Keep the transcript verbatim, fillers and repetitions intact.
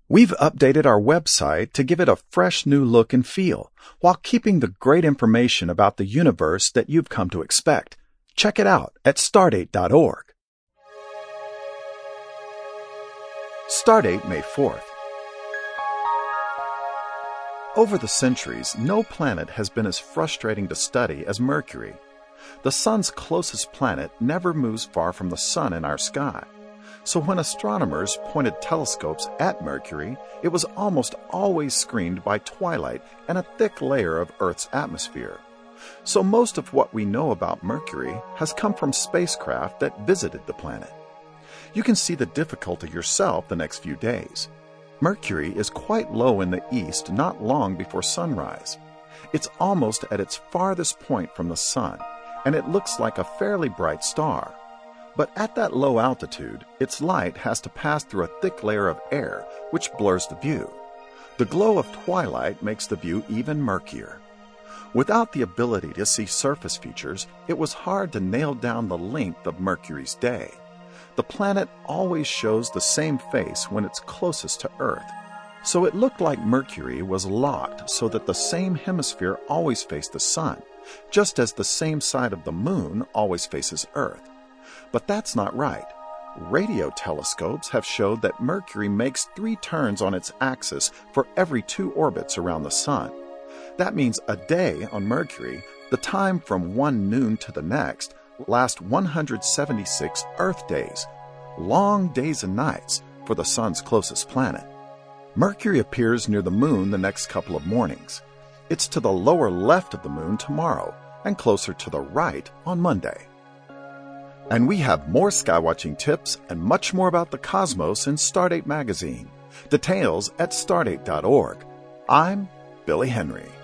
We've updated our website to give it a fresh new look and feel, while keeping the great information about the universe that you've come to expect. Check it out at stardate dot org. Stardate, May fourth. Over the centuries, no planet has been as frustrating to study as Mercury. The Sun's closest planet never moves far from the Sun in our sky. So when astronomers pointed telescopes at Mercury, it was almost always screened by twilight and a thick layer of Earth's atmosphere. So most of what we know about Mercury has come from spacecraft that visited the planet. You can see the difficulty yourself the next few days. Mercury is quite low in the east not long before sunrise. It's almost at its farthest point from the Sun, and it looks like a fairly bright star. But at that low altitude, its light has to pass through a thick layer of air, which blurs the view. The glow of twilight makes the view even murkier. Without the ability to see surface features, it was hard to nail down the length of Mercury's day. The planet always shows the same face when it's closest to Earth. So it looked like Mercury was locked so that the same hemisphere always faced the Sun, just as the same side of the Moon always faces Earth. But that's not right. Radio telescopes have showed that Mercury makes three turns on its axis for every two orbits around the Sun. That means a day on Mercury, the time from one noon to the next, lasts one hundred seventy-six Earth days, long days and nights for the Sun's closest planet. Mercury appears near the Moon the next couple of mornings. It's to the lower left of the Moon tomorrow and closer to the right on Monday. And we have more skywatching tips and much more about the cosmos in Stardate magazine. Details at stardate dot org. I'm Billy Henry.